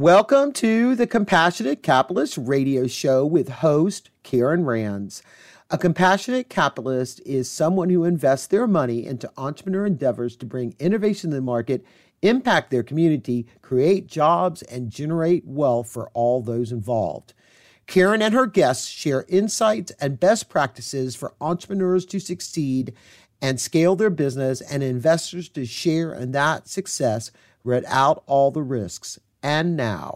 Welcome to the Compassionate Capitalist Radio Show with host Karen Rands. A compassionate capitalist is someone who invests their money into entrepreneur endeavors to bring innovation to the market, impact their community, create jobs, and generate wealth for all those involved. Karen and her guests share insights and best practices for entrepreneurs to succeed and scale their business, and investors to share in that success without all the risks. And now.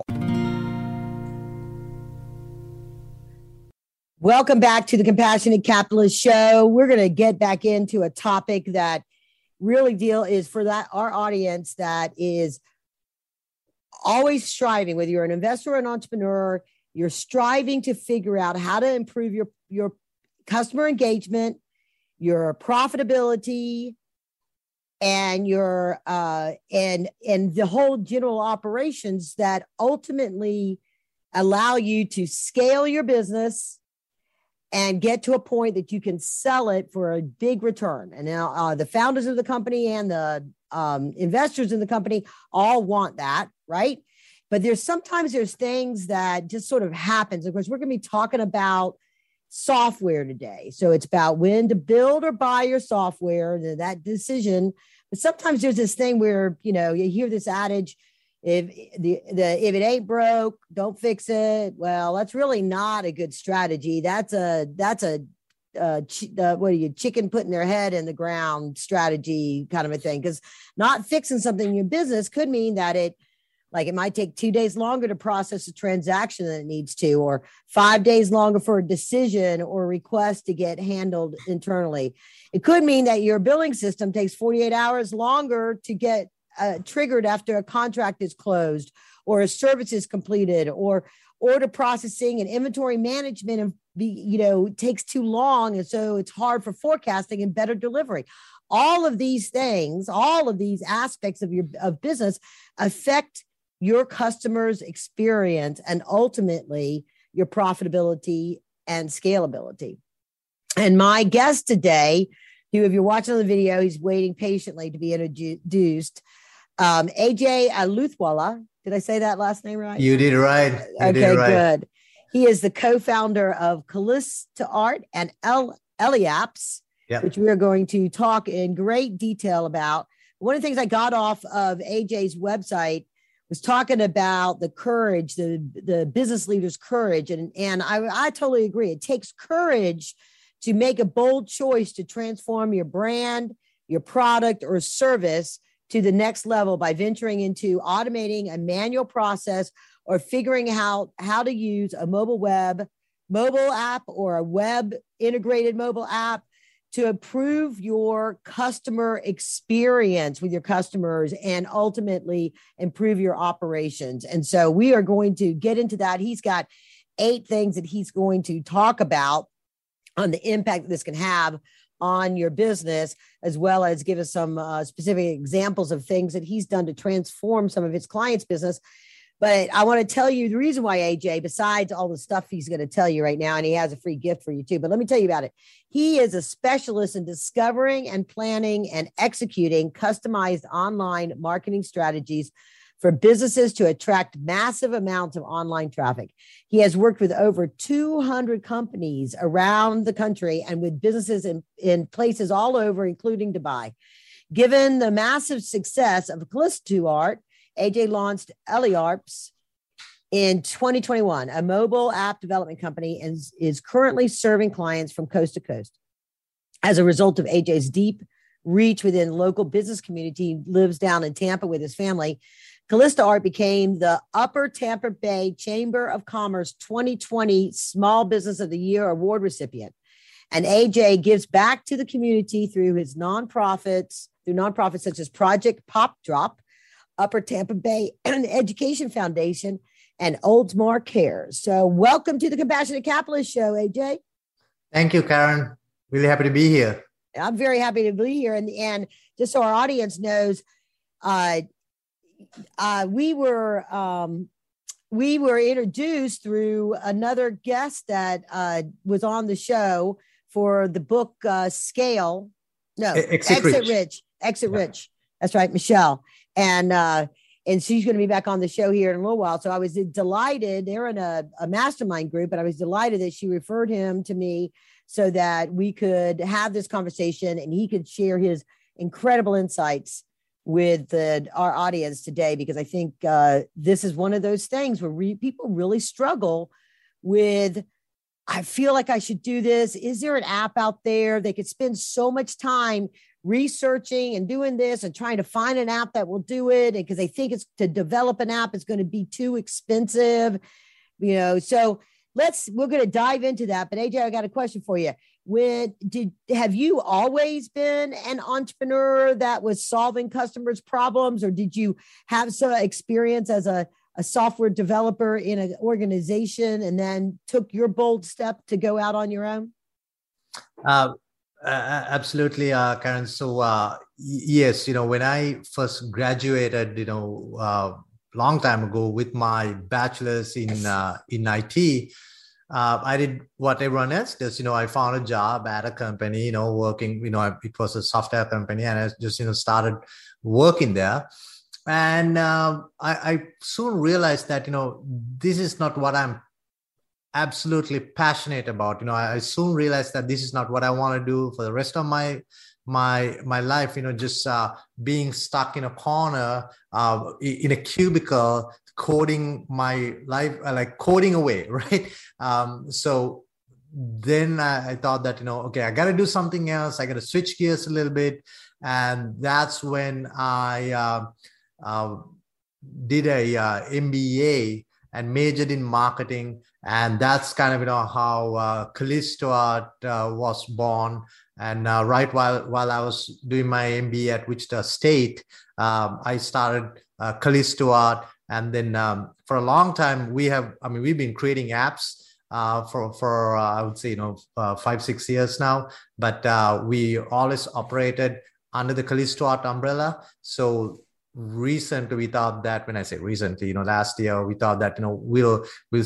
Welcome back to the Compassionate Capitalist Show. We're going to get back into a topic that really is for our audience that is always striving, whether you're an investor or an entrepreneur, you're striving to figure out how to improve your customer engagement, your profitability, and your and the whole general operations that ultimately allow you to scale your business and get to a point that you can sell it for a big return. And now the founders of the company and the investors in the company all want that, right? But sometimes there's things that just sort of happens. Of course, we're going to be talking about software today. So it's about when to build or buy your software, that decision. But sometimes there's this thing where, you hear this adage, if it ain't broke, don't fix it. Well, that's really not a good strategy. That's a chicken putting their head in the ground strategy kind of a thing. Because not fixing something in your business could mean that it might take 2 days longer to process a transaction than it needs to, or 5 days longer for a decision or request to get handled internally. It could mean that your billing system takes 48 hours longer to get triggered after a contract is closed or a service is completed, or order processing and inventory management takes too long. And so it's hard for forecasting and better delivery. All of these things, all of these aspects of business affect your customers' experience and ultimately your profitability and scalability. And my guest today, who, if you're watching on the video, he's waiting patiently to be introduced, AJ Aluthwala. Did I say that last name right? You did right. Good. He is the co-founder of Callista Art and Eliapse, which we are going to talk in great detail about. One of the things I got off of AJ's website was talking about the courage, the business leader's courage. And I totally agree. It takes courage to make a bold choice to transform your brand, your product, or service to the next level by venturing into automating a manual process or figuring out how to use a mobile app or a web integrated mobile app to improve your customer experience with your customers and ultimately improve your operations. And so we are going to get into that. He's got 8 things that he's going to talk about on the impact that this can have on your business, as well as give us some specific examples of things that he's done to transform some of his clients' business. But I want to tell you the reason why AJ, besides all the stuff he's going to tell you right now, and he has a free gift for you too, but let me tell you about it. He is a specialist in discovering and planning and executing customized online marketing strategies for businesses to attract massive amounts of online traffic. He has worked with over 200 companies around the country and with businesses in places all over, including Dubai. Given the massive success of Callista Art, AJ launched Eliapse in 2021, a mobile app development company, and is currently serving clients from coast to coast. As a result of AJ's deep reach within local business community, he lives down in Tampa with his family. Callista Art became the Upper Tampa Bay Chamber of Commerce 2020 Small Business of the Year award recipient. And AJ gives back to the community through his nonprofits such as Project Pop Drop, Upper Tampa Bay Education Foundation, and Oldsmar Cares. So welcome to the Compassionate Capitalist Show, AJ. Thank you, Karen. Really happy to be here. I'm very happy to be here. And just so our audience knows, we were introduced through another guest that was on the show for the book Exit Rich. That's right, Michelle. And and she's going to be back on the show here in a little while. So I was delighted. They're in a mastermind group, and I was delighted that she referred him to me so that we could have this conversation and he could share his incredible insights with our audience today, because I think this is one of those things where people really struggle with, I feel like I should do this. Is there an app out there? They could spend so much time researching and doing this and trying to find an app that will do it, and because they think it's to develop an app is going to be too expensive, so we're going to dive into that. But AJ, I got a question for you. Have you always been an entrepreneur that was solving customers' problems, or did you have some experience as a software developer in an organization and then took your bold step to go out on your own? Absolutely, Karen. So yes, when I first graduated, long time ago with my bachelor's in IT, I did what everyone else does. I found a job at a company, working. It was a software company, and I just started working there. And I soon realized that this is not what I'm absolutely passionate about. I soon realized that this is not what I want to do for the rest of my life. Just being stuck in a corner, in a cubicle, coding my life, like coding away, right? So then I thought that okay, I got to do something else. I got to switch gears a little bit, and that's when I did a MBA and majored in marketing. And that's kind of how Callisto Art was born. And right while I was doing my MBA at Wichita State, I started Callisto Art. And then for a long time, we've been creating apps for I would say 5-6 years now. But we always operated under the Callisto Art umbrella. So recently, we thought that, when I say recently, last year, we thought that we'll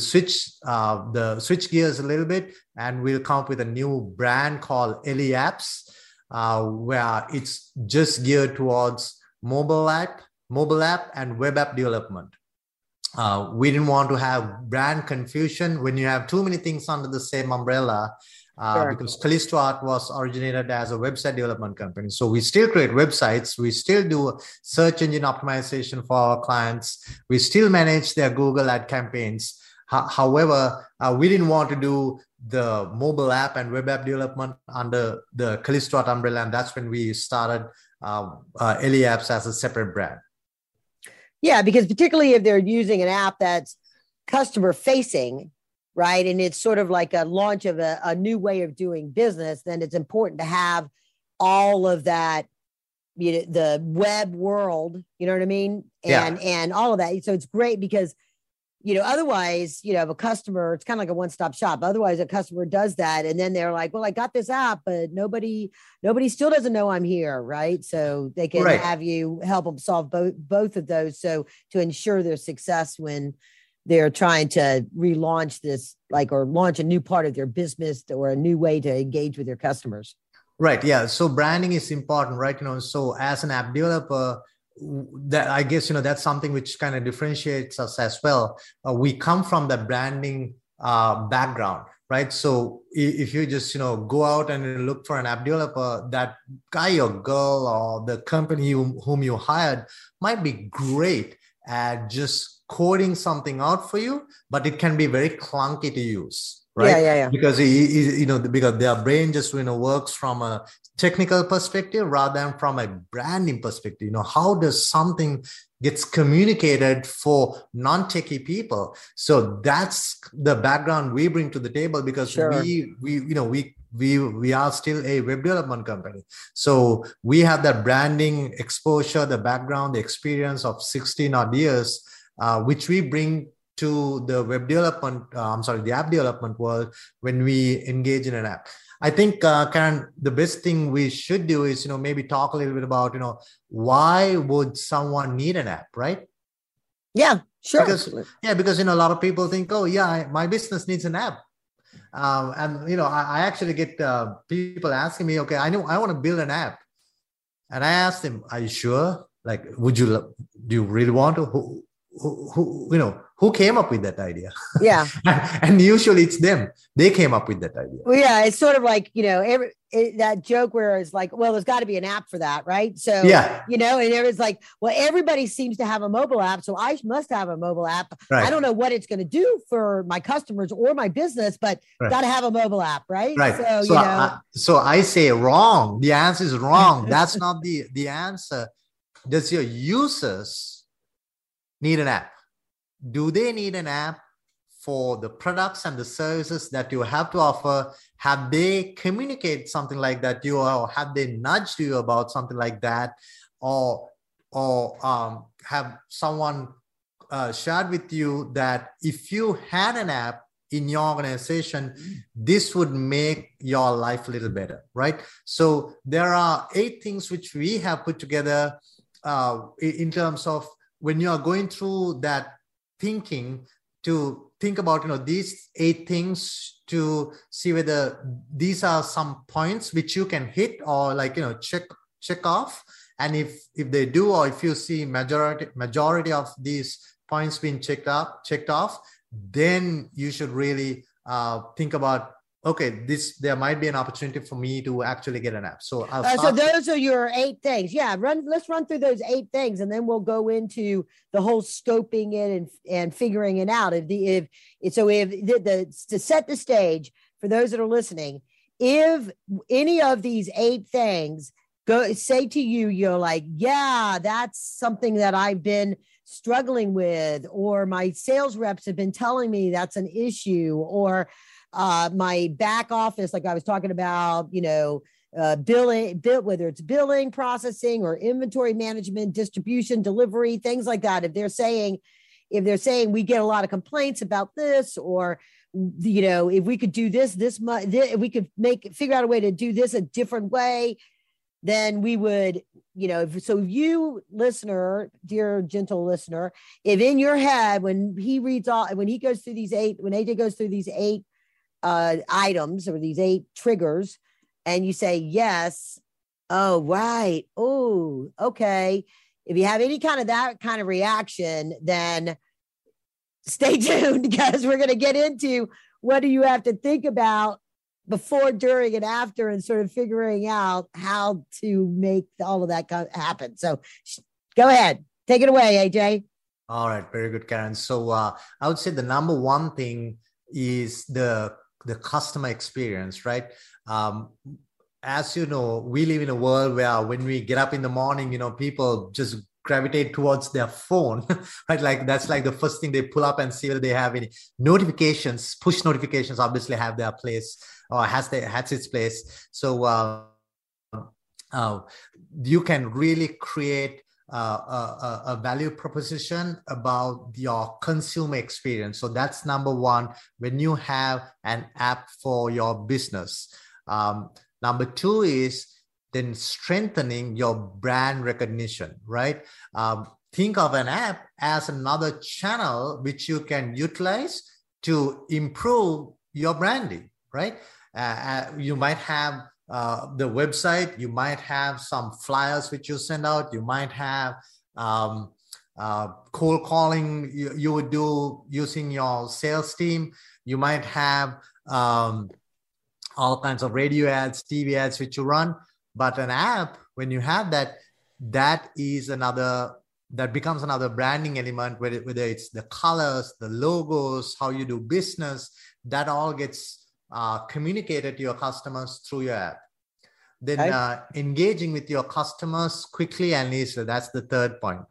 switch gears a little bit, and we'll come up with a new brand called Eliapps, where it's just geared towards mobile app and web app development. We didn't want to have brand confusion when you have too many things under the same umbrella. Sure. Because Callisto Art was originated as a website development company. So we still create websites. We still do search engine optimization for our clients. We still manage their Google ad campaigns. However, we didn't want to do the mobile app and web app development under the Callisto Art umbrella. And that's when we started Eliapps as a separate brand. Yeah, because particularly if they're using an app that's customer facing, right, and it's sort of like a launch of a new way of doing business, then it's important to have all of that, the web world, you know what I mean? And all of that. So it's great because, otherwise, a customer, it's kind of like a one-stop shop. Otherwise, a customer does that, and then they're like, well, I got this app, but nobody still doesn't know I'm here, right? So they can have you help them solve both of those. So to ensure their success when they're trying to relaunch this, or launch a new part of their business or a new way to engage with their customers. Right. Yeah. So branding is important, right? So as an app developer, that I guess, that's something which kind of differentiates us as well. We come from the branding background, right? So if you just, go out and look for an app developer, that guy or girl or the company whom you hired might be great at just coding something out for you, but it can be very clunky to use, right? Yeah. Because because their brain just works from a technical perspective rather than from a branding perspective. How does something gets communicated for non-techie people? So that's the background we bring to the table, because we are still a web development company. So we have that branding exposure, the background, the experience of 16 odd years, which we bring to the web development, the app development world when we engage in an app. I think, Karen, the best thing we should do is, maybe talk a little bit about, why would someone need an app, right? Yeah, sure. Because a lot of people think, oh yeah, my business needs an app. And, I actually get people asking me, okay, I want to build an app. And I ask them, are you sure? Like, do you really want to? Who came up with that idea? Yeah. And usually it's them. They came up with that idea. Well, yeah, it's sort of like, that joke where it's like, well, there's got to be an app for that, right? So, yeah, and there was like, well, everybody seems to have a mobile app, so I must have a mobile app. Right. I don't know what it's going to do for my customers or my business, but got to have a mobile app, right? Right. So I say wrong. The answer is wrong. That's not the answer. Does your users need an app? Do they need an app for the products and the services that you have to offer? Have they communicated something like that to you, or have they nudged you about something like that? Or have someone shared with you that if you had an app in your organization, this would make your life a little better, right? So there are 8 things which we have put together in terms of when you are going through that thinking, to think about these 8 things to see whether these are some points which you can hit or check off. And if they do, or if you see majority of these points being checked off, then you should really think about, okay, there might be an opportunity for me to actually get an app. So so those are your 8 things. Yeah, let's run through those 8 things, and then we'll go into the whole scoping it and figuring it out. To set the stage for those that are listening, if any of these 8 things say to you, you're like, yeah, that's something that I've been struggling with, or my sales reps have been telling me that's an issue, or my back office, like I was talking about, billing, whether it's billing, processing, or inventory management, distribution, delivery, things like that. If they're saying we get a lot of complaints about this, or if we could do this much, we could figure out a way to do this a different way, then we would, so you listener, dear gentle listener, if in your head, when AJ goes through these 8 items, or these 8 triggers, and you say, yes, oh, right, oh, okay. If you have any kind of that kind of reaction, then stay tuned, because we're going to get into what do you have to think about before, during, and after, and sort of figuring out how to make all of that happen. So go ahead, take it away, AJ. All right, very good, Karen. So I would say the number one thing is the customer experience, right? As you know, we live in a world where when we get up in the morning, people just gravitate towards their phone, right? Like that's like the first thing they pull up and see whether they have any notifications. Push notifications obviously have their place, or has its place. So you can really create a value proposition about your consumer experience. So that's number one when you have an app for your business. Number 2 is then strengthening your brand recognition, right? Think of an app as another channel which you can utilize to improve your branding, right? You might have the website, you might have some flyers which you send out, you might have cold calling you would do using your sales team, you might have all kinds of radio ads, TV ads which you run. But an app, when you have that becomes another branding element, whether it's the colors, the logos, how you do business, that all gets communicated to your customers through your app. Then engaging with your customers quickly and easily, that's the 3rd point.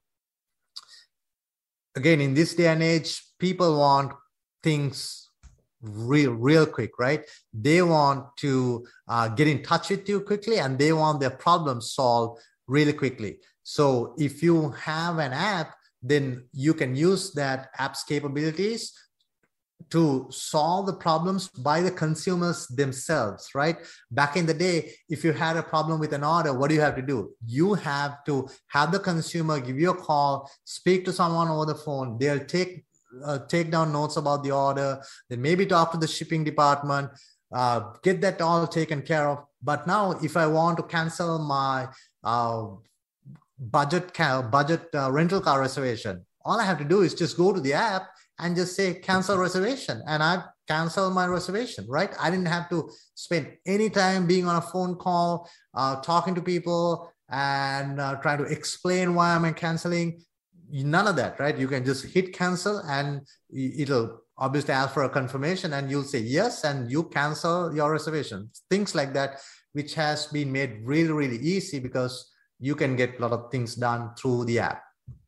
Again, in this day and age, people want things real quick, right? They want to get in touch with you quickly, and they want their problems solved really quickly. So if you have an app, then you can use that app's capabilities to solve the problems by the consumers themselves, right? Back in the day, if you had a problem with an order, what do you have to do? You have to have the consumer give you a call, speak to someone over the phone. They'll take down notes about the order, then maybe talk to the shipping department, get that all taken care of. But now if I want to cancel my budget rental car reservation. All I have to do is just go to the app and just say cancel reservation, and I've canceled my reservation, right? I didn't have to spend any time being on a phone call, talking to people and trying to explain why I'm canceling. None of that, right? You can just hit cancel and it'll obviously ask for a confirmation and you'll say yes, and you cancel your reservation. Things like that, which has been made really, really easy because you can get a lot of things done through the app.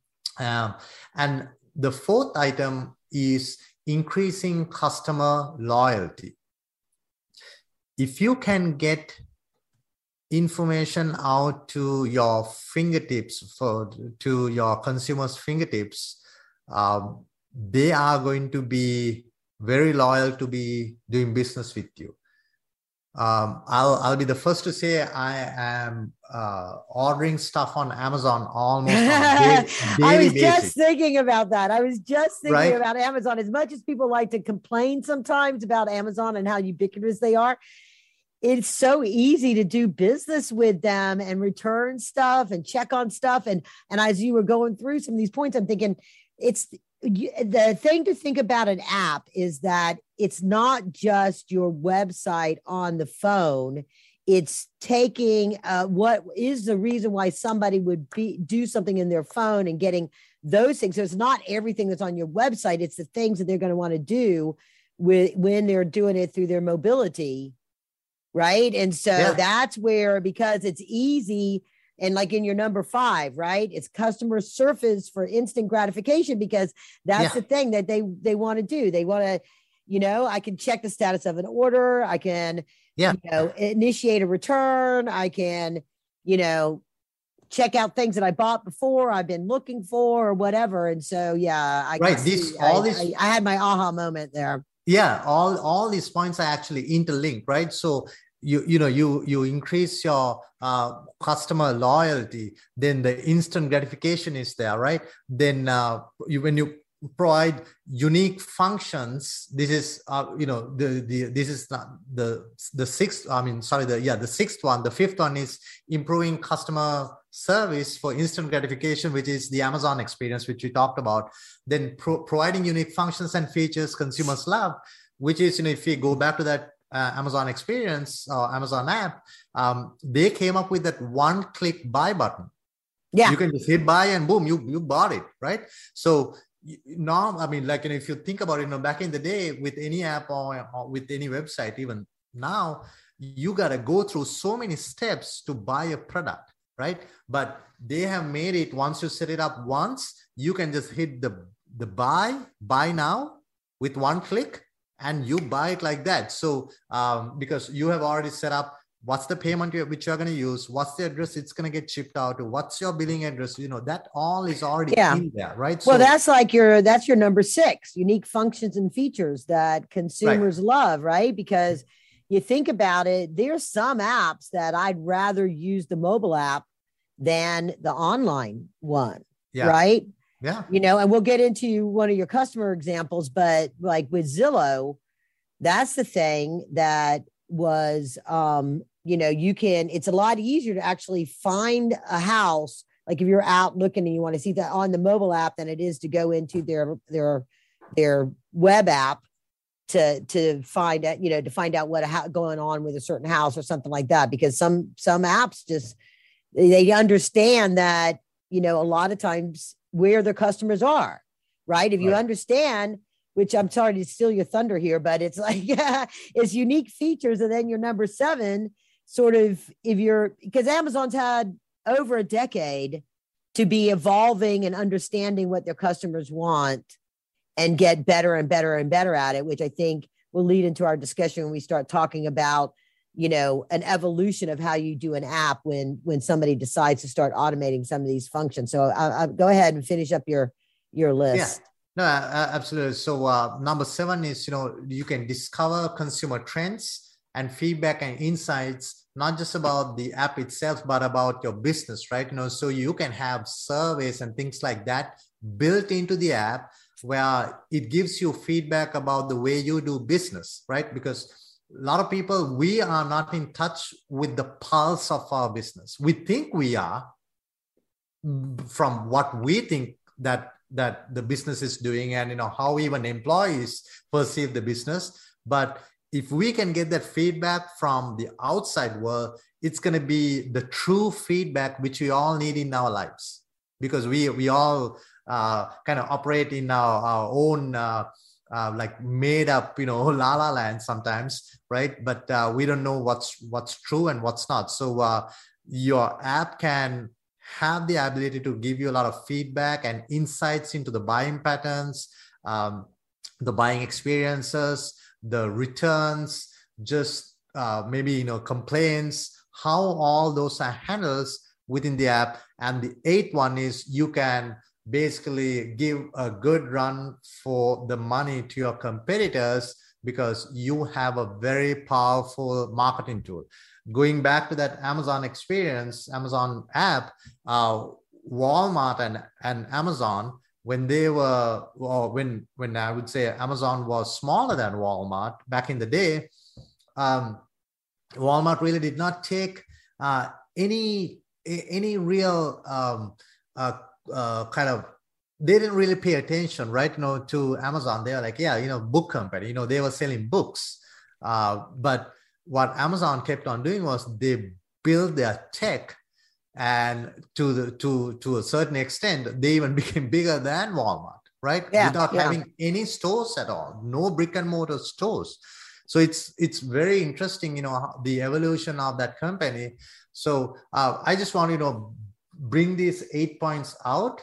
And the fourth item is increasing customer loyalty. If you can get information out to your fingertips, to your consumers' fingertips, they are going to be very loyal to be doing business with you. I'll be the first to say I am ordering stuff on Amazon almost on a daily I was basis. just thinking about that. I was just thinking about Amazon. As much as people like to complain sometimes about Amazon and how ubiquitous they are, it's so easy to do business with them and return stuff and check on stuff. And as you were going through some of these points, I'm thinking the thing to think about an app is that it's not just your website on the phone. It's taking what is the reason why somebody would do something in their phone and getting those things. So it's not everything that's on your website. It's the things that they're going to want to do when they're doing it through their mobility. Right. And so that's where, because it's easy. And like in your number 5, right? It's customer surface for instant gratification, because that's the thing that they want to do. They want to, I can check the status of an order. I can, initiate a return. I can, check out things that I bought before, I've been looking for or whatever. And so, I had my aha moment there. Yeah. All these points are actually interlinked, right? So you increase your customer loyalty, then the instant gratification is there, right? Then when you provide unique functions, this is this is not the sixth. The sixth one. The fifth one is improving customer service for instant gratification, which is the Amazon experience, which we talked about. Then providing unique functions and features consumers love, which is if you go back to that Amazon experience or Amazon app, they came up with that one-click buy button. Yeah, you can just hit buy and boom, you bought it, right? So now, if you think about it, back in the day with any app or with any website, even now, you got to go through so many steps to buy a product, right? But they have made it, once you set it up once, you can just hit the buy now with one click, and you buy it like that. So because you have already set up what's the payment which you're going to use, what's the address it's going to get shipped out to, what's your billing address, that all is already in there, right? Well, that's your number 6, unique functions and features that consumers love, right? Because you think about it, there's some apps that I'd rather use the mobile app than the online one, right? Yeah. And we'll get into one of your customer examples, but like with Zillow, that's the thing that was, it's a lot easier to actually find a house. Like if you're out looking and you want to see that on the mobile app than it is to go into their web app to find out what going on with a certain house or something like that. Because some apps just, they understand that, a lot of times where their customers are, right? If you understand, which I'm sorry to steal your thunder here, but it's like, it's unique features. And then your number 7, sort of, because Amazon's had over a decade to be evolving and understanding what their customers want and get better and better and better at it, which I think will lead into our discussion when we start talking about, an evolution of how you do an app when somebody decides to start automating some of these functions. So I'll go ahead and finish up your list. Yeah. No, absolutely. So number 7 is, you can discover consumer trends and feedback and insights, not just about the app itself, but about your business, right? So you can have surveys and things like that built into the app where it gives you feedback about the way you do business, right? Because a lot of people, we are not in touch with the pulse of our business. We think we are, from what we think that the business is doing, and how even employees perceive the business. But if we can get that feedback from the outside world, it's going to be the true feedback which we all need in our lives, because we all kind of operate in our own like made up, la la land sometimes, right? But we don't know what's true and what's not. So your app can have the ability to give you a lot of feedback and insights into the buying patterns, the buying experiences, the returns, just maybe complaints, how all those are handled within the app. And the eighth one is you can basically give a good run for the money to your competitors, because you have a very powerful marketing tool. Going back to that Amazon experience, Amazon app, Walmart and Amazon, when they were, or when I would say Amazon was smaller than Walmart back in the day, Walmart really did not take any real kind of, they didn't really pay attention, right? To Amazon. They were like, book company, they were selling books. But what Amazon kept on doing was they built their tech, and to a certain extent, they even became bigger than Walmart, right? Without having any stores at all, no brick and mortar stores. So it's very interesting, the evolution of that company. So I just want to bring these 8 points out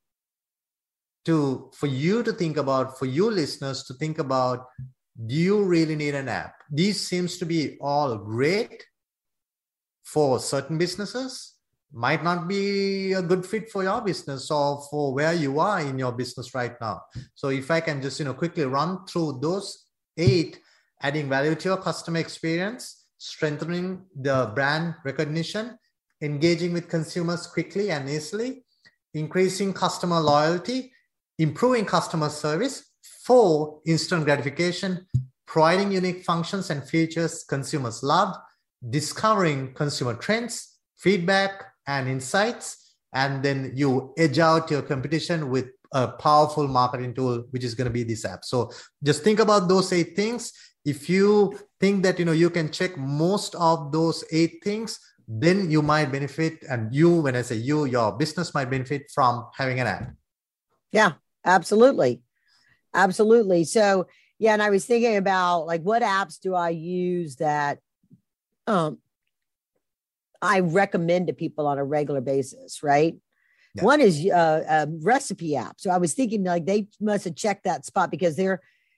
for you to think about, for you listeners to think about, do you really need an app? These seems to be all great for certain businesses, might not be a good fit for your business or for where you are in your business right now. So if I can just quickly run through those 8: adding value to your customer experience, strengthening the brand recognition, engaging with consumers quickly and easily, increasing customer loyalty, improving customer service, 4, instant gratification, providing unique functions and features consumers love, discovering consumer trends, feedback and insights, and then you edge out your competition with a powerful marketing tool, which is going to be this app. So just think about those 8 things. If you think that you can check most of those 8 things, then you might benefit, and when I say your business might benefit from having an app. Yeah, absolutely. Absolutely. So, and I was thinking about like, what apps do I use that I recommend to people on a regular basis, right? Yeah. One is a recipe app. So I was thinking like they must have checked that spot, because their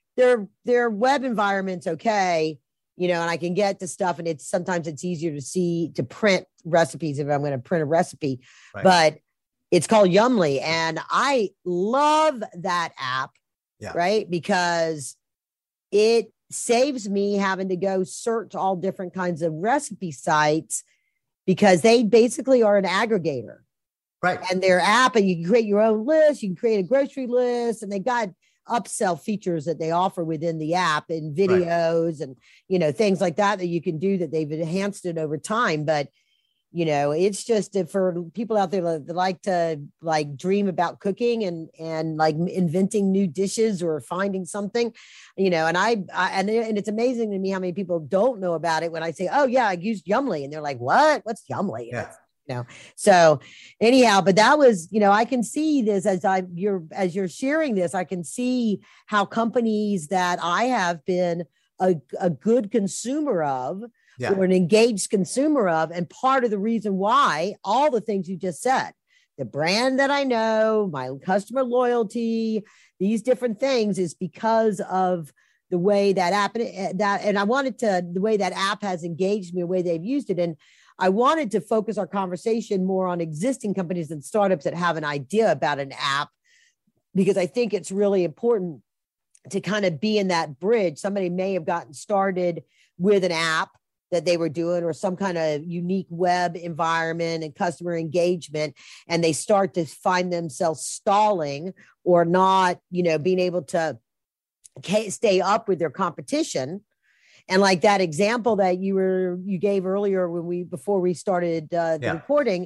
web environment's okay, and I can get to stuff, and sometimes it's easier to print recipes if I'm going to print a recipe, right. But it's called Yummly, and I love that app, right? Because it saves me having to go search all different kinds of recipe sites, because they basically are an aggregator. Right. And their app, and you can create your own list, you can create a grocery list, and they got upsell features that they offer within the app, and videos, right. And, things like that you can do, that they've enhanced it over time. But, it's just for people out there that like to dream about cooking and like inventing new dishes or finding something, and and it's amazing to me how many people don't know about it when I say, oh yeah, I used Yummly, and they're like, what's Yummly? Yeah. So anyhow, but that was, I can see this as you're sharing this, I can see how companies that I have been a good consumer of, or an engaged consumer of, and part of the reason why, all the things you just said, the brand that I know, my customer loyalty, these different things, is because of the way that app, and I wanted the way that app has engaged me, the way they've used it. And I wanted to focus our conversation more on existing companies and startups that have an idea about an app, because I think it's really important to kind of be in that bridge. Somebody may have gotten started with an app that they were doing, or some kind of unique web environment and customer engagement, and they start to find themselves stalling or not, being able to stay up with their competition. And like that example that you gave earlier before we started the recording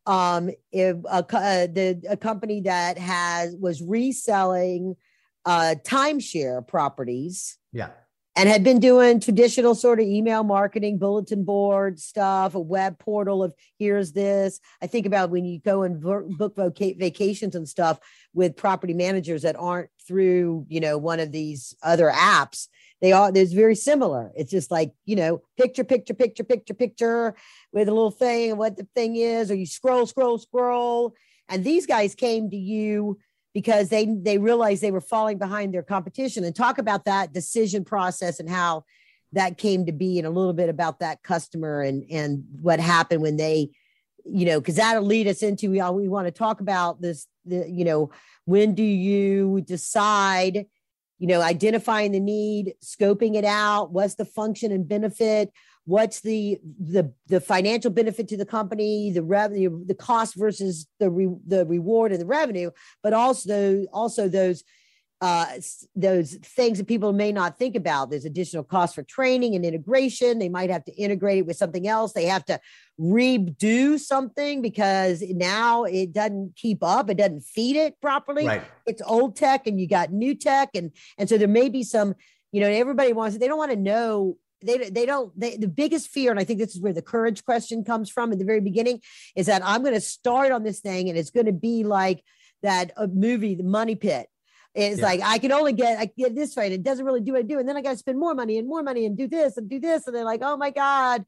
a company that was reselling timeshare properties. Yeah. And had been doing traditional sort of email marketing, bulletin board stuff, a web portal of here's this. I think about when you go and book vacations and stuff with property managers that aren't through, one of these other apps. There's very similar. It's just like, picture with a little thing and what the thing is, or you scroll. And these guys came to you because they realized they were falling behind their competition. And talk about that decision process and how that came to be, and a little bit about that customer and what happened when they, because that'll lead us into, we want to talk about this, when do you decide, identifying the need, scoping it out, what's the function and benefit, what's the financial benefit to the company, the revenue, the cost versus the reward and the revenue, but also those things that people may not think about. There's additional costs for training and integration. They might have to integrate it with something else. They have to redo something because now it doesn't keep up. It doesn't feed it properly. Right. It's old tech and you got new tech. And so there may be some, everybody they don't want to know. The biggest fear, and I think this is where the courage question comes from at the very beginning, is that I'm going to start on this thing and it's going to be like that movie, The Money Pit. It's like, I get this right. It doesn't really do what I do. And then I got to spend more money and do this. And they're like, oh my God,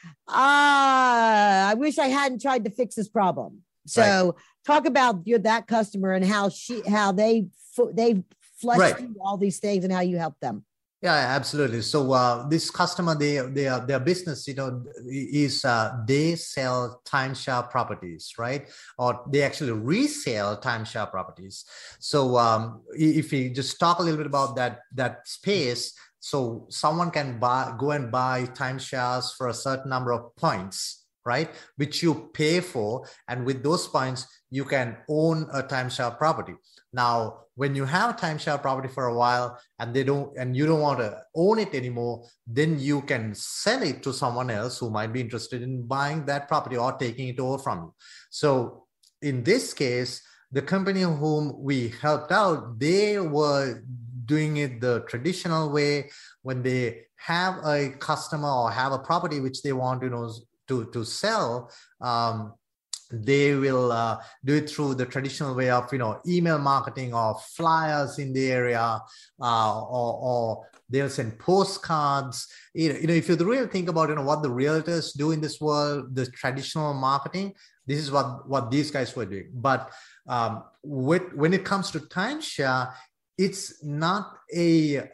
I wish I hadn't tried to fix this problem. So talk about that customer and how they flushed through all these things and how you help them. Yeah, absolutely. So this customer, their business, is they sell timeshare properties, right? Or they actually resell timeshare properties. So if we just talk a little bit about that space, so someone can go and buy timeshares for a certain number of points, right? Which you pay for, and with those points, you can own a timeshare property. Now, when you have timeshare property for a while and you don't want to own it anymore, then you can sell it to someone else who might be interested in buying that property or taking it over from you. So in this case, the company whom we helped out, they were doing it the traditional way. When they have a customer or have a property which they want to sell, they will do it through the traditional way of email marketing or flyers in the area, or they'll send postcards. If you really think about what the realtors do in this world, the traditional marketing, this is what these guys were doing. But when it comes to timeshare, it's not a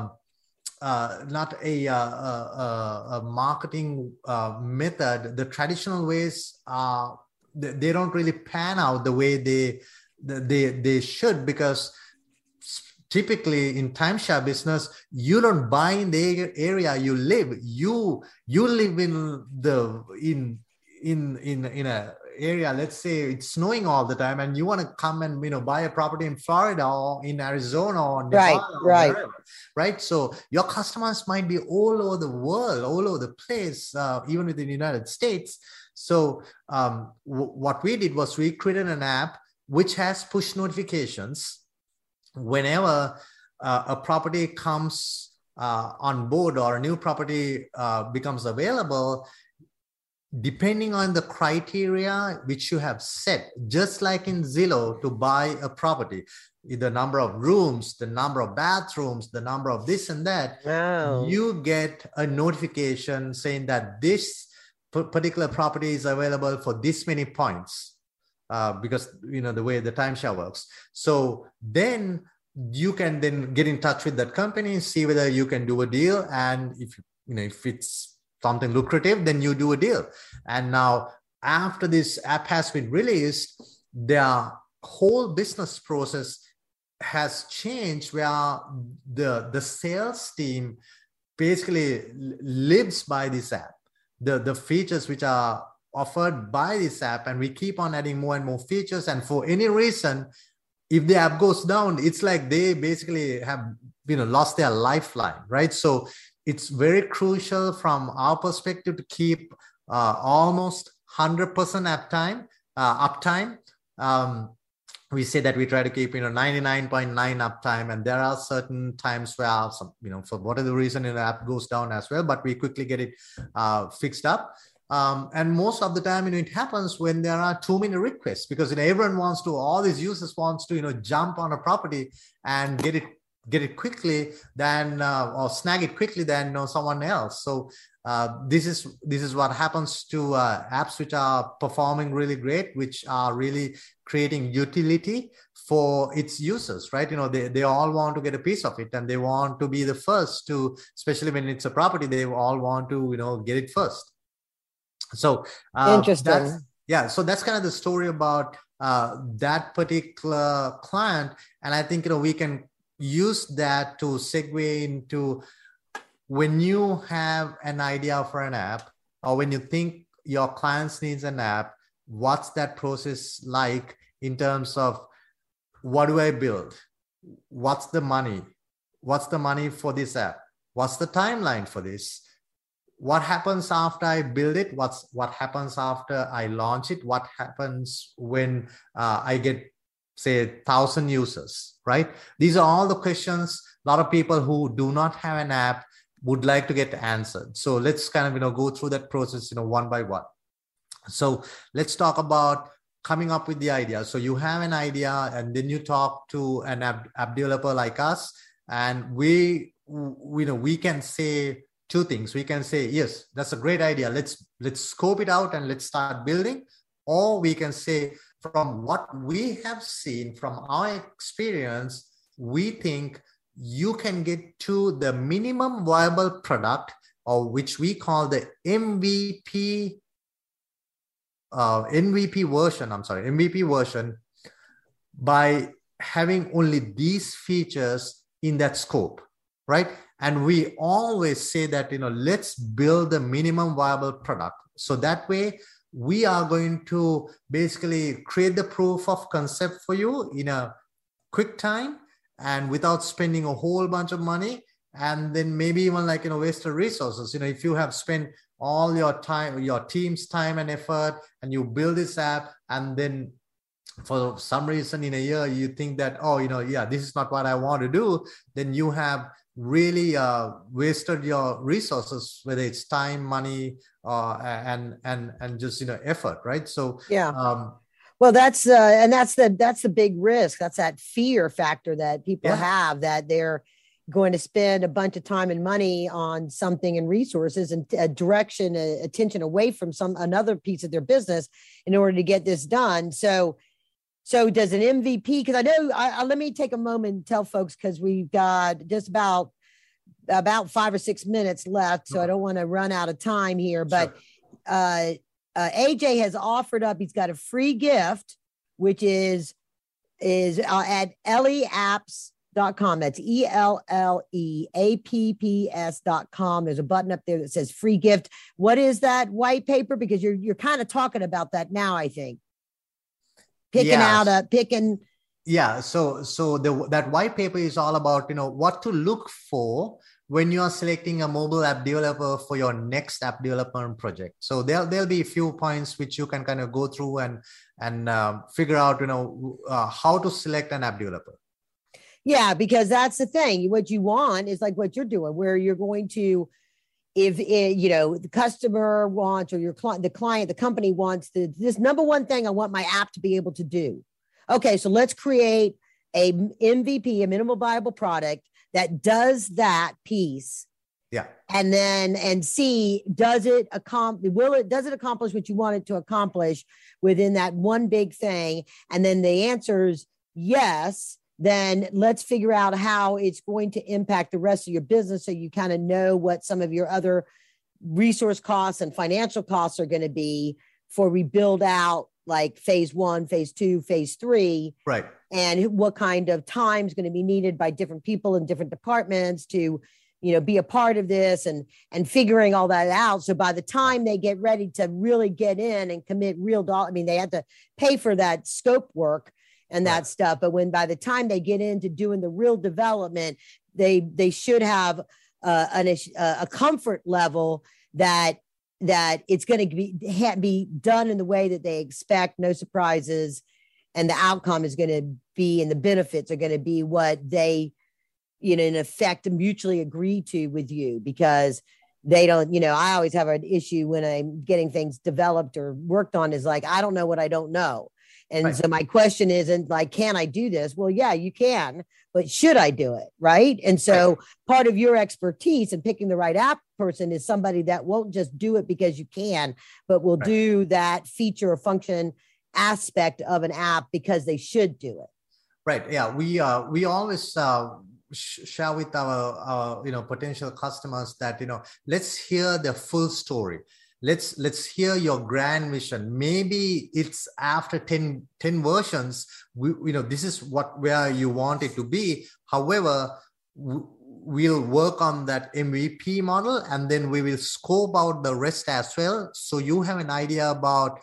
marketing method. The traditional ways they don't really pan out the way they should, because typically in timeshare business, you don't buy in the area you live. You live in a area, let's say it's snowing all the time, and you want to come and buy a property in Florida or in Arizona or Nevada, right? So your customers might be all over the world, all over the place, even within the United States. So what we did was we created an app which has push notifications whenever a property comes on board or a new property becomes available. Depending on the criteria which you have set, just like in Zillow to buy a property, the number of rooms, the number of bathrooms, the number of this and that, you get a notification saying that this particular property is available for this many points, because the way the timeshare works. So then you can then get in touch with that company, see whether you can do a deal, and if it's something lucrative, then you do a deal. And now, after this app has been released, their whole business process has changed, where the sales team basically lives by this app. The features which are offered by this app, and we keep on adding more and more features. And for any reason, if the app goes down, it's like they basically have lost their lifeline, right? So it's very crucial from our perspective to keep almost 100% uptime, uptime. We say that we try to keep 99.9 uptime, and there are certain times where for whatever reason the app goes down as well, but we quickly get it fixed up. And most of the time, it happens when there are too many requests, because everyone wants to, all these users wants to jump on a property and get it quickly than or snag it quickly than someone else. So this is what happens to apps which are performing really great, which are really creating utility for its users, right? They all want to get a piece of it, and they want to be the first to, especially when it's a property, they all want to get it first. So interesting. So that's kind of the story about that particular client, and I think we can use that to segue into, when you have an idea for an app, or when you think your clients needs an app, what's that process like in terms of, what do I build? What's the money? What's the money for this app? What's the timeline for this? What happens after I build it? What happens after I launch it? What happens when I get, say, 1,000 users, right? These are all the questions a lot of people who do not have an app would like to get answered. So let's kind of, go through that process, one by one. So let's talk about coming up with the idea. So you have an idea, and then you talk to an app developer like us, and we can say two things. We can say, yes, that's a great idea. Let's scope it out and let's start building. Or we can say, from what we have seen from our experience, we think you can get to the minimum viable product, or which we call the MVP version, by having only these features in that scope, right? And we always say that, let's build the minimum viable product. So that way we are going to basically create the proof of concept for you in a quick time, and without spending a whole bunch of money, and then maybe even wasted resources. If you have spent all your time, your team's time and effort, and you build this app, and then for some reason in a year you think that, this is not what I want to do, then you have really wasted your resources, whether it's time, money, and just effort, right? So well, that's the big risk. That's that fear factor that people have, that they're going to spend a bunch of time and money on something and resources and attention away from another piece of their business in order to get this done. So does an MVP, because I know, let me take a moment and tell folks, because we've got just about 5 or 6 minutes left, so I don't want to run out of time here, but sure. AJ has offered up, he's got a free gift, which is at elleapps.com. That's ELLEAPPS.com. There's a button up there that says free gift. What is that white paper? Because you're kind of talking about that now, I think. So that white paper is all about, what to look for when you are selecting a mobile app developer for your next app development project. So there'll be a few points which you can kind of go through and figure out, how to select an app developer. Yeah, because that's the thing. What you want is like what you're doing, where you're going to, if the customer wants, or the company wants this number one thing I want my app to be able to do. Okay, so let's create a MVP, a minimal viable product that does that piece. Yeah. And see, does it accomplish what you want it to accomplish within that one big thing? And then the answer is yes. Then let's figure out how it's going to impact the rest of your business, so you kind of know what some of your other resource costs and financial costs are going to be for we build out like phase 1, phase 2, phase 3. Right. And what kind of time is going to be needed by different people in different departments to, be a part of this and figuring all that out. So by the time they get ready to really get in and commit real dollars, they have to pay for that scope work and that stuff. But by the time they get into doing the real development, they should have a comfort level that that it's going to be done in the way that they expect, no surprises, and the outcome is going to be, and the benefits are going to be what they, in effect, mutually agree to with you, because they don't, I always have an issue when I'm getting things developed or worked on, is like, I don't know what I don't know. And right. So my question isn't like, can I do this? Well, yeah, you can, but should I do it? Right. And so right. Part of your expertise in picking the right app person is somebody that won't just do it because you can, but will right. do that feature or function aspect of an app because they should do it. Right. Yeah. We always share with our potential customers that, let's hear the full story. Let's hear your grand vision. Maybe it's after 10 versions, this is where you want it to be. However, we'll work on that MVP model, and then we will scope out the rest as well. So you have an idea about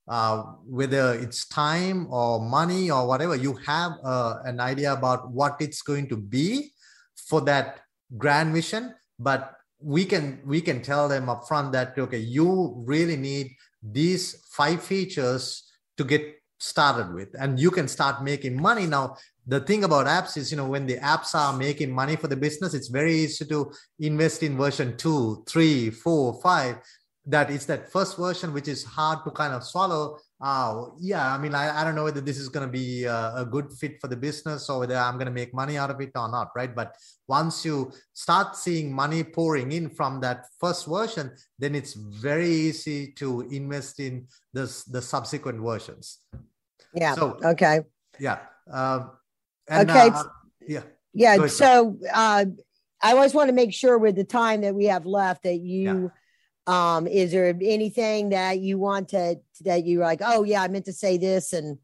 whether it's time or money or whatever, you have an idea about what it's going to be for that grand vision. But we can tell them upfront that, okay, you really need these 5 features to get started with, and you can start making money. Now, the thing about apps is, when the apps are making money for the business, it's very easy to invest in version 2, 3, 4, 5. That it's that first version which is hard to kind of swallow. Yeah, I mean, I don't know whether this is going to be a good fit for the business or whether I'm going to make money out of it or not, right? But once you start seeing money pouring in from that first version, then it's very easy to invest in the subsequent versions. Yeah. So, okay. Yeah. Okay. Yeah. Yeah. So I always want to make sure with the time that we have left that you... Yeah. Is there anything that you want that you're like, oh yeah, I meant to say this, and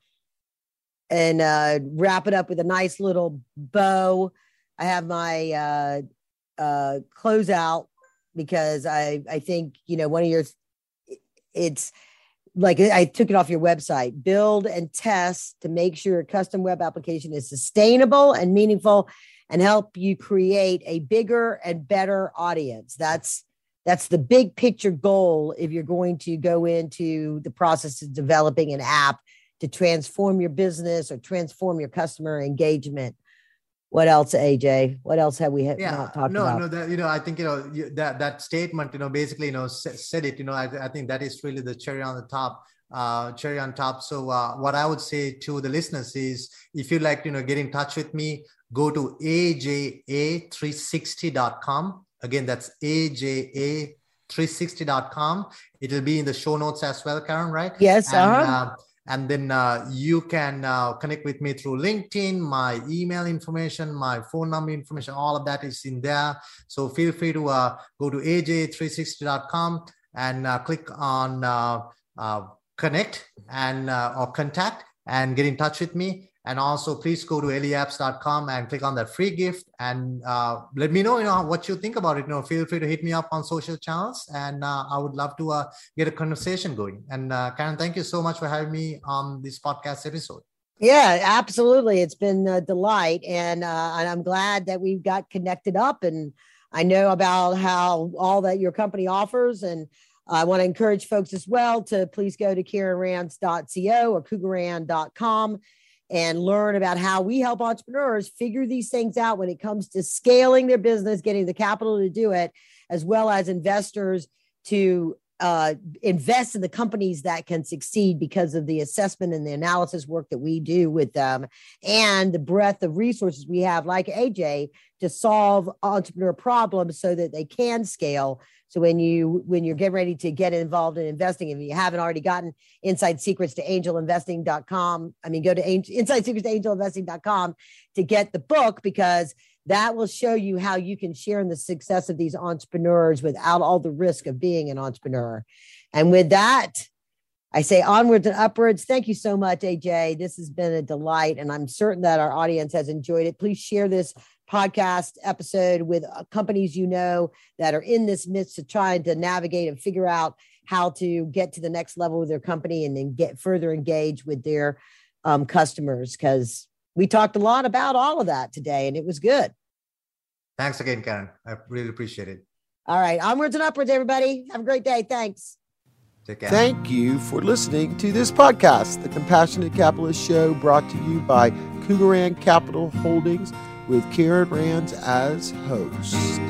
wrap it up with a nice little bow? I have my closeout, because I think, one of your, it's like, I took it off your website, build and test to make sure your custom web application is sustainable and meaningful and help you create a bigger and better audience. That's the big picture goal if you're going to go into the process of developing an app to transform your business or transform your customer engagement. What else, AJ? What else have we not talked about? No, I think, that statement, basically, said it, I think that is really the cherry on the top. So what I would say to the listeners is, if you like, get in touch with me, go to aja360.com. Again, that's aja360.com. It'll be in the show notes as well, Karen, right? Yes. And then you can connect with me through LinkedIn. My email information, my phone number information, all of that is in there. So feel free to go to aja360.com and click on connect and or contact and get in touch with me. And also, please go to eliapps.com and click on that free gift, and let me know, what you think about it. Feel free to hit me up on social channels, and I would love to get a conversation going. And Karen, thank you so much for having me on this podcast episode. Yeah, absolutely. It's been a delight, and I'm glad that we've got connected up, and I know about how all that your company offers. And I want to encourage folks as well to please go to KarenRands.co or cougaran.com and learn about how we help entrepreneurs figure these things out when it comes to scaling their business, getting the capital to do it, as well as investors to invest in the companies that can succeed because of the assessment and the analysis work that we do with them, and the breadth of resources we have, like AJ, to solve entrepreneur problems so that they can scale. So when you're getting ready to get involved in investing, and you haven't already gotten Inside Secrets to angelinvesting.com, go to Inside Secrets to angelinvesting.com to get the book, because that will show you how you can share in the success of these entrepreneurs without all the risk of being an entrepreneur. And with that, I say onwards and upwards. Thank you so much, AJ. This has been a delight, and I'm certain that our audience has enjoyed it. Please share this podcast episode with companies that are in this midst of trying to navigate and figure out how to get to the next level with their company, and then get further engaged with their customers, because we talked a lot about all of that today, and it was good. Thanks again, Karen. I really appreciate it. All right. Onwards and upwards, everybody. Have a great day. Thanks. Take care. Thank you for listening to this podcast, The Compassionate Capitalist Show, brought to you by Cougaran Capital Holdings with Karen Rands as host.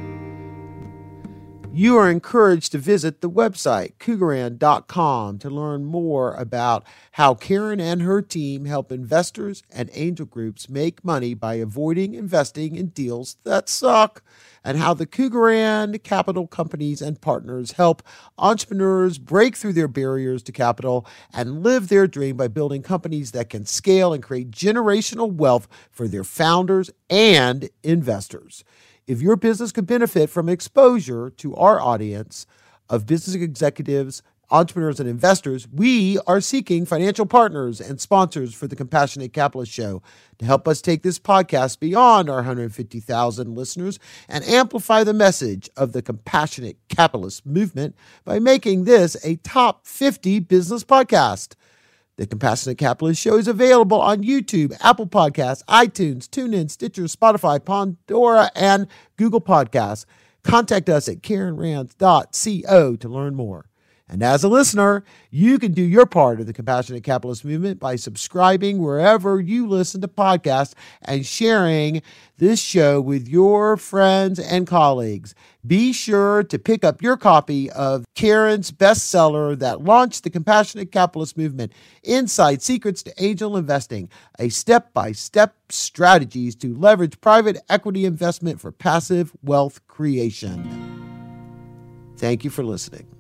You are encouraged to visit the website, Cougaran.com, to learn more about how Karen and her team help investors and angel groups make money by avoiding investing in deals that suck, and how the Cougaran Capital companies and partners help entrepreneurs break through their barriers to capital and live their dream by building companies that can scale and create generational wealth for their founders and investors. If your business could benefit from exposure to our audience of business executives, entrepreneurs, and investors, we are seeking financial partners and sponsors for the Compassionate Capitalist Show to help us take this podcast beyond our 150,000 listeners and amplify the message of the Compassionate Capitalist movement by making this a top 50 business podcast. The Compassionate Capitalist Show is available on YouTube, Apple Podcasts, iTunes, TuneIn, Stitcher, Spotify, Pandora, and Google Podcasts. Contact us at KarenRands.co to learn more. And as a listener, you can do your part of the Compassionate Capitalist movement by subscribing wherever you listen to podcasts and sharing this show with your friends and colleagues. Be sure to pick up your copy of Karen's bestseller that launched the Compassionate Capitalist movement, Inside Secrets to Angel Investing, a step-by-step strategies to leverage private equity investment for passive wealth creation. Thank you for listening.